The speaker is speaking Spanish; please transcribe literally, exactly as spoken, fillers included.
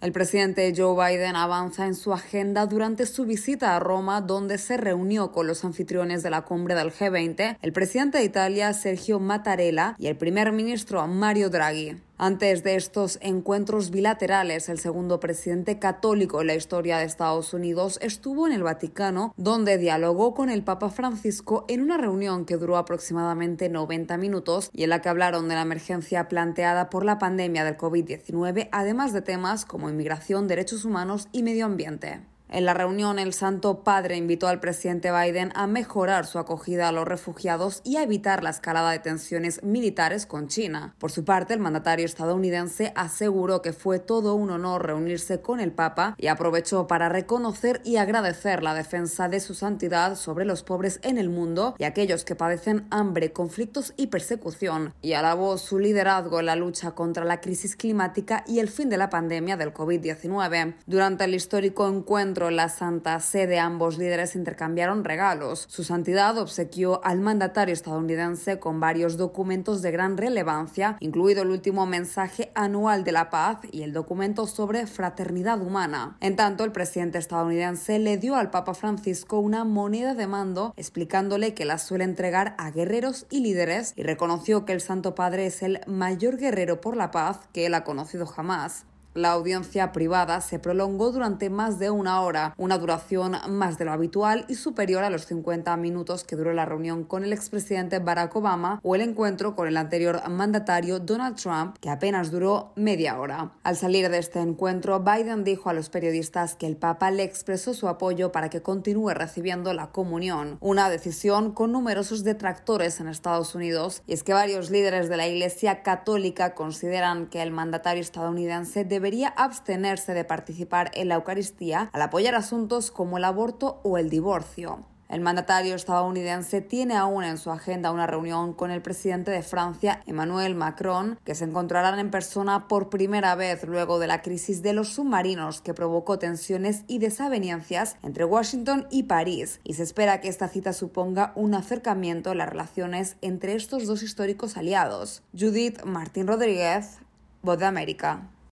El presidente Joe Biden avanza en su agenda durante su visita a Roma, donde se reunió con los anfitriones de la cumbre del G veinte, el presidente de Italia, Sergio Mattarella, y el primer ministro, Mario Draghi. Antes de estos encuentros bilaterales, el segundo presidente católico en la historia de Estados Unidos estuvo en el Vaticano, donde dialogó con el Papa Francisco en una reunión que duró aproximadamente noventa minutos y en la que hablaron de la emergencia planteada por la pandemia del COVID diecinueve, además de temas como inmigración, derechos humanos y medio ambiente. En la reunión, el Santo Padre invitó al presidente Biden a mejorar su acogida a los refugiados y a evitar la escalada de tensiones militares con China. Por su parte, el mandatario estadounidense aseguró que fue todo un honor reunirse con el Papa y aprovechó para reconocer y agradecer la defensa de su santidad sobre los pobres en el mundo y aquellos que padecen hambre, conflictos y persecución, y alabó su liderazgo en la lucha contra la crisis climática y el fin de la pandemia del COVID diecinueve. Durante el histórico encuentro en la Santa Sede, ambos líderes intercambiaron regalos. Su santidad obsequió al mandatario estadounidense con varios documentos de gran relevancia, incluido el último mensaje anual de la paz y el documento sobre fraternidad humana. En tanto, el presidente estadounidense le dio al Papa Francisco una moneda de mando, explicándole que la suele entregar a guerreros y líderes, y reconoció que el Santo Padre es el mayor guerrero por la paz que él ha conocido jamás. La audiencia privada se prolongó durante más de una hora, una duración más de lo habitual y superior a los cincuenta minutos que duró la reunión con el expresidente Barack Obama o el encuentro con el anterior mandatario Donald Trump, que apenas duró media hora. Al salir de este encuentro, Biden dijo a los periodistas que el Papa le expresó su apoyo para que continúe recibiendo la comunión, una decisión con numerosos detractores en Estados Unidos, y es que varios líderes de la Iglesia Católica consideran que el mandatario estadounidense debe debería abstenerse de participar en la Eucaristía al apoyar asuntos como el aborto o el divorcio. El mandatario estadounidense tiene aún en su agenda una reunión con el presidente de Francia, Emmanuel Macron, que se encontrarán en persona por primera vez luego de la crisis de los submarinos que provocó tensiones y desavenencias entre Washington y París, y se espera que esta cita suponga un acercamiento en las relaciones entre estos dos históricos aliados. Judith Martín Rodríguez, Voz de América.